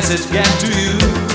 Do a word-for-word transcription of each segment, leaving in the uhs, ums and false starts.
message get to you?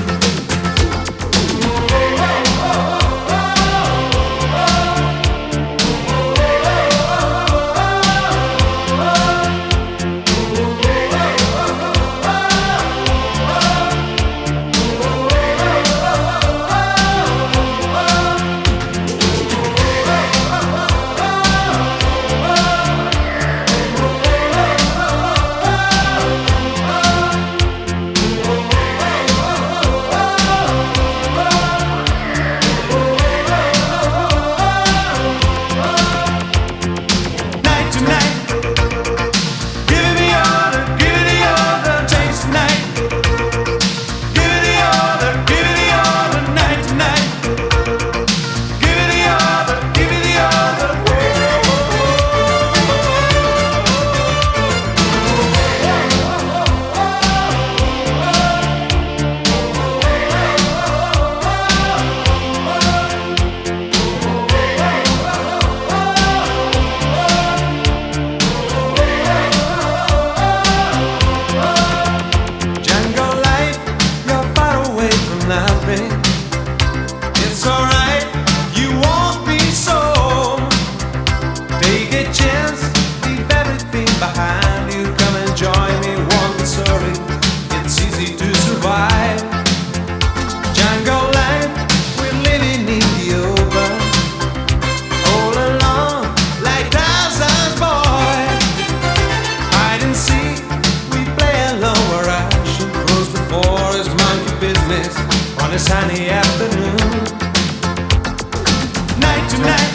It's alright, you won't be so. Take a chance, leave everything behind you. Come and join me, walk the story. It's easy to survive. Jungle life, we're living in the open. All alone, like Tarzan's boy. Hide and seek, we play alone. We're rushing across the forest, monkey business on a sunny afternoon. Night to night.